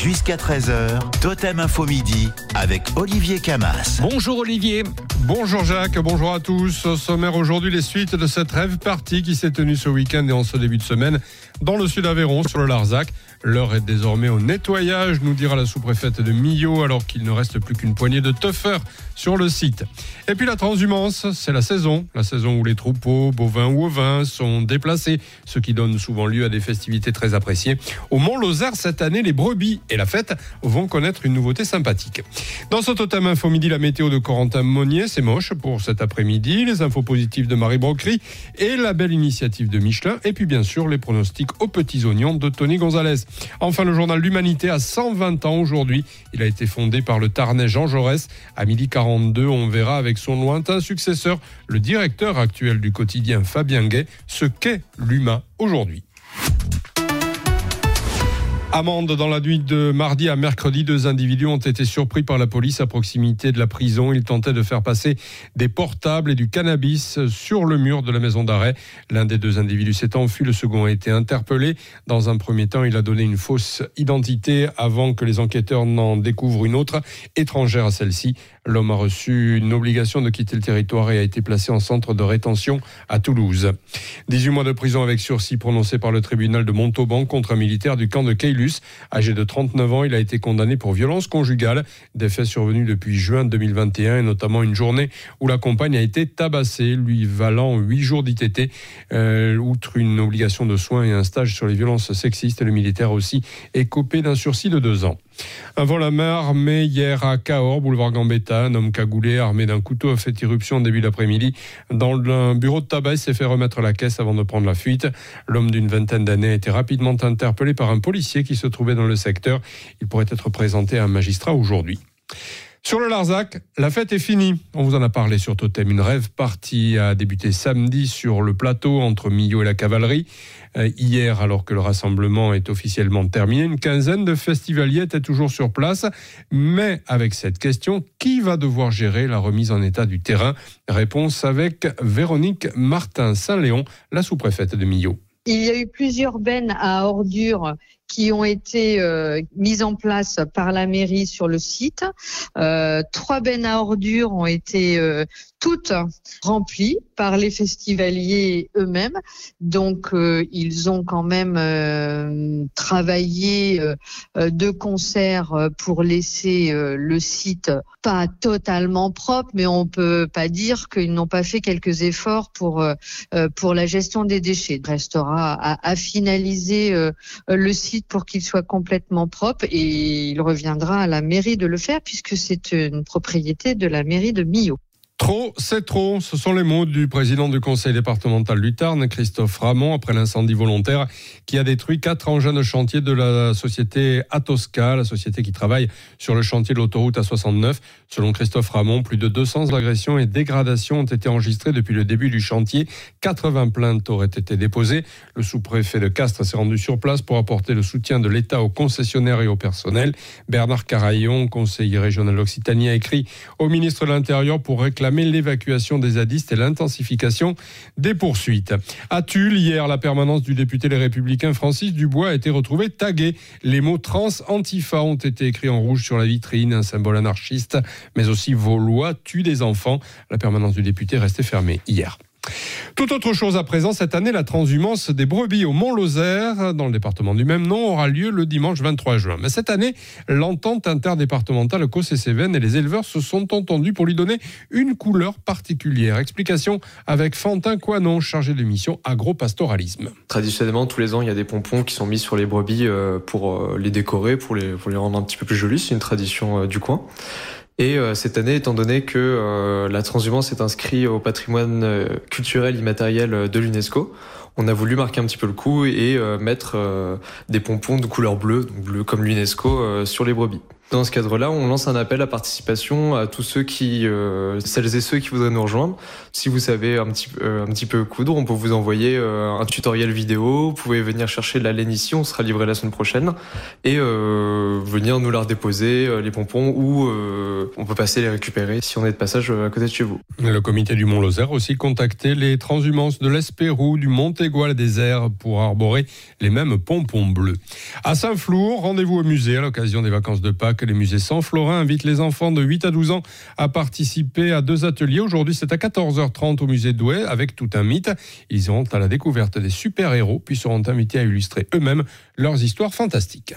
Jusqu'à 13h, Totem Info Midi avec Olivier Camas. Bonjour Olivier. Bonjour Jacques, bonjour à tous. Au sommaire aujourd'hui, les suites de cette rêve party qui s'est tenue ce week-end et en ce début de semaine dans le sud Aveyron, sur le Larzac. L'heure est désormais au nettoyage, nous dira la sous-préfète de Millau, alors qu'il ne reste plus qu'une poignée de tuffeurs sur le site. Et puis la transhumance, c'est la saison où les troupeaux, bovins ou ovins, sont déplacés, ce qui donne souvent lieu à des festivités très appréciées. Au Mont-Lozère, cette année, les brebis et la fête vont connaître une nouveauté sympathique. Dans ce Totem Info Midi, la météo de Corentin Monnier, c'est moche pour cet après-midi, les infos positives de Marie Brocry et la belle initiative de Michelin, et puis bien sûr les pronostics aux petits oignons de Tony Gonzalez. Enfin, le journal L'Humanité a 120 ans aujourd'hui. Il a été fondé par le Tarnais Jean Jaurès. À 12h42, on verra avec son lointain successeur, le directeur actuel du quotidien Fabien Gay, ce qu'est l'humain aujourd'hui. Amende dans la nuit de mardi à mercredi. 2 individus ont été surpris par la police à proximité de la prison. Ils tentaient de faire passer des portables et du cannabis sur le mur de la maison d'arrêt. L'un des 2 individus s'est enfui, le second a été interpellé. Dans un premier temps, il a donné une fausse identité avant que les enquêteurs n'en découvrent une autre, étrangère à celle-ci. L'homme a reçu une obligation de quitter le territoire et a été placé en centre de rétention à Toulouse. 18 mois de prison avec sursis prononcés par le tribunal de Montauban contre un militaire du camp de Caylus. Âgé de 39 ans, il a été condamné pour violence conjugale. Des faits survenus depuis juin 2021 et notamment une journée où la compagne a été tabassée, lui valant 8 jours d'ITT. Outre une obligation de soins et un stage sur les violences sexistes, le militaire aussi est copé d'un sursis de 2 ans. Un vol à main armé hier à Cahors, boulevard Gambetta. Un homme cagoulé armé d'un couteau a fait irruption en début d'après-midi dans un bureau de tabac et s'est fait remettre la caisse avant de prendre la fuite. L'homme d'une vingtaine d'années a été rapidement interpellé par un policier qui se trouvait dans le secteur. Il pourrait être présenté à un magistrat aujourd'hui. Sur le Larzac, la fête est finie. On vous en a parlé sur Totem. Une rêve party a débuté samedi sur le plateau entre Millau et la cavalerie. Hier, alors que le rassemblement est officiellement terminé, une quinzaine de festivaliers étaient toujours sur place. Mais avec cette question, qui va devoir gérer la remise en état du terrain ? Réponse avec Véronique Martin-Saint-Léon, la sous-préfète de Millau. Il y a eu plusieurs bennes à ordures qui ont été mises en place par la mairie sur le site. 3 bennes à ordures ont été toutes remplies par les festivaliers eux-mêmes. Donc, ils ont quand même travaillé de concert pour laisser le site pas totalement propre, mais on peut pas dire qu'ils n'ont pas fait quelques efforts pour la gestion des déchets. Il restera à finaliser le site pour qu'il soit complètement propre et il reviendra à la mairie de le faire puisque c'est une propriété de la mairie de Millau. Trop, c'est trop. Ce sont les mots du président du conseil départemental du Tarn, Christophe Ramon, après l'incendie volontaire qui a détruit 4 engins de chantier de la société Atosca, la société qui travaille sur le chantier de l'autoroute A69. Selon Christophe Ramon, plus de 200 agressions et dégradations ont été enregistrées depuis le début du chantier. 80 plaintes auraient été déposées. Le sous-préfet de Castres s'est rendu sur place pour apporter le soutien de l'État aux concessionnaires et au personnel. Bernard Carayon, conseiller régional d'Occitanie, a écrit au ministre de l'Intérieur pour réclamer l'évacuation des zadistes et l'intensification des poursuites. À Tulle, hier, la permanence du député Les Républicains Francis Dubois a été retrouvée taguée. Les mots trans Antifa ont été écrits en rouge sur la vitrine, un symbole anarchiste, mais aussi vos lois tuent des enfants. La permanence du député restait fermée hier. Tout autre chose à présent, cette année, la transhumance des brebis au Mont-Lozère, dans le département du même nom, aura lieu le dimanche 23 juin. Mais cette année, l'entente interdépartementale Causses-et-Cévennes et les éleveurs se sont entendus pour lui donner une couleur particulière. Explication avec Fantin Coinon, chargé de mission agro-pastoralisme. Traditionnellement, tous les ans, il y a des pompons qui sont mis sur les brebis pour les décorer, pour les rendre un petit peu plus jolis. C'est une tradition du coin. Et cette année, étant donné que la transhumance est inscrite au patrimoine culturel immatériel de l'UNESCO, on a voulu marquer un petit peu le coup et mettre des pompons de couleur bleue, donc bleu comme l'UNESCO, sur les brebis. Dans ce cadre-là, on lance un appel à participation à tous ceux celles et ceux qui voudraient nous rejoindre. Si vous savez un petit peu coudre, on peut vous envoyer un tutoriel vidéo. Vous pouvez venir chercher de la laine ici, on sera livré la semaine prochaine, et venir nous la redéposer, les pompons, ou on peut passer les récupérer si on est de passage à côté de chez vous. Le comité du Mont-Lozère a aussi contacté les transhumances de l'Espérou, du Montégoal et des Airs pour arborer les mêmes pompons bleus. À Saint-Flour, rendez-vous au musée à l'occasion des vacances de Pâques. Les musées Saint-Florin invitent les enfants de 8 à 12 ans à participer à 2 ateliers. Aujourd'hui, c'est à 14h30 au musée de Douai avec tout un mythe. Ils iront à la découverte des super-héros puis seront invités à illustrer eux-mêmes leurs histoires fantastiques.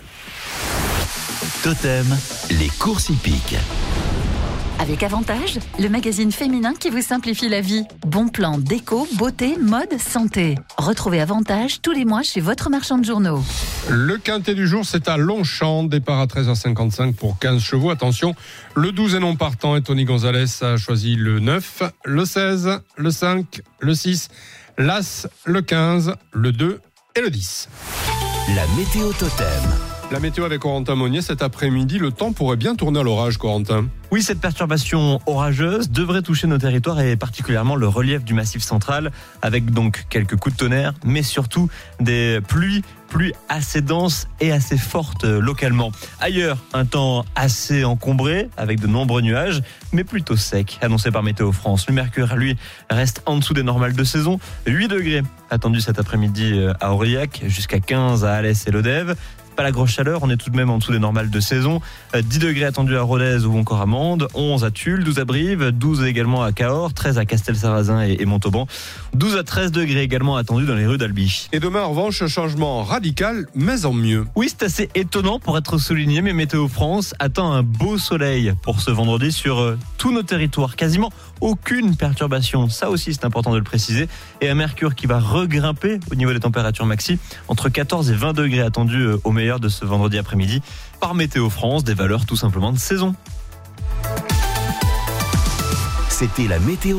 Totem, les courses hippiques. Avec Avantage, le magazine féminin qui vous simplifie la vie. Bon plan, déco, beauté, mode, santé. Retrouvez Avantage tous les mois chez votre marchand de journaux. Le quintet du jour, c'est à Longchamp, départ à 13h55 pour 15 chevaux. Attention, le 12 est non partant et Tony Gonzalez a choisi le 9, le 16, le 5, le 6, l'As, le 15, le 2 et le 10. La météo Totem. La météo avec Corentin Monnier, cet après-midi, le temps pourrait bien tourner à l'orage, Corentin. Oui, cette perturbation orageuse devrait toucher nos territoires et particulièrement le relief du Massif central, avec donc quelques coups de tonnerre, mais surtout des pluies assez denses et assez fortes localement. Ailleurs, un temps assez encombré, avec de nombreux nuages, mais plutôt sec, annoncé par Météo France. Le mercure, lui, reste en dessous des normales de saison. 8 degrés attendus cet après-midi à Aurillac, jusqu'à 15 à Alès et Lodève. Pas la grosse chaleur, on est tout de même en dessous des normales de saison. 10 degrés attendus à Rodez ou encore à Mende, 11 à Tulle, 12 à Brive, 12 également à Cahors, 13 à Castelsarrasin et Montauban, 12 à 13 degrés également attendus dans les rues d'Albi. Et demain, en revanche, changement radical, mais en mieux. Oui, c'est assez étonnant pour être souligné, mais Météo France attend un beau soleil pour ce vendredi sur tous nos territoires. Quasiment aucune perturbation, ça aussi c'est important de le préciser. Et un mercure qui va regrimper au niveau des températures maxi, entre 14 et 20 degrés attendus au meilleur de ce vendredi après-midi par Météo France, des valeurs tout simplement de saison. C'était la météo.